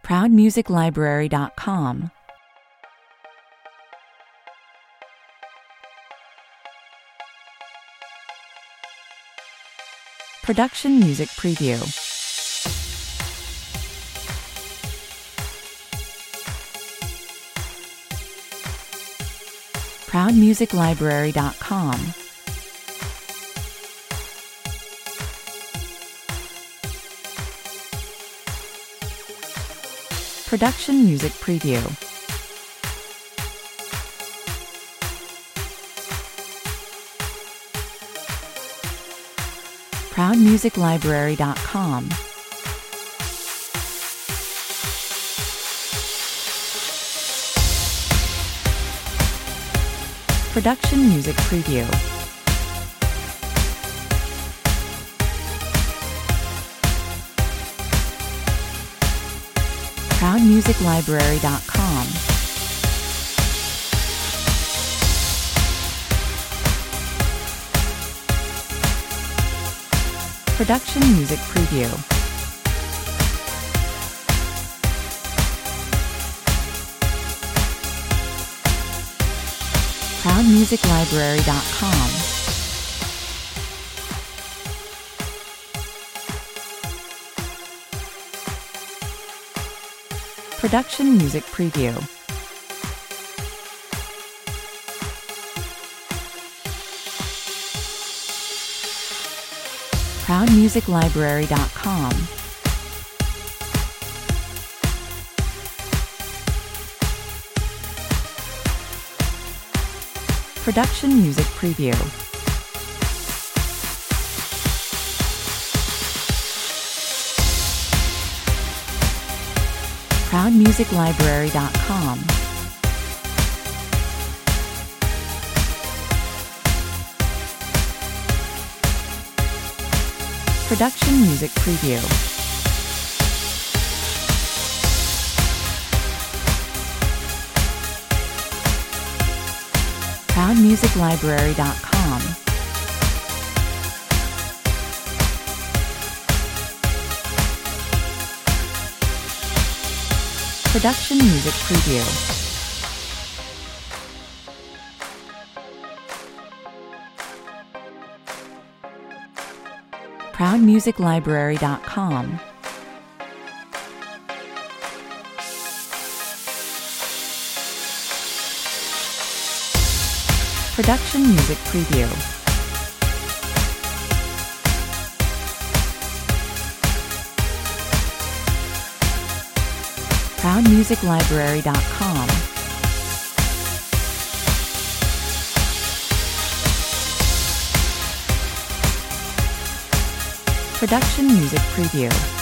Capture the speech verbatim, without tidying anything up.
proud music library dot com. Production Music Preview. proud music library dot com. Production Music Preview. proud music library dot com. Production Music Preview. proud music library dot com. Production Music Preview. proud music library dot com. Production Music Preview. proud music library dot com. Production Music Preview. proud music library dot com. Production Music Preview. proud music library dot com. Production Music Preview. proud music library dot com. Production Music Preview. proud music library dot com. Production Music Preview.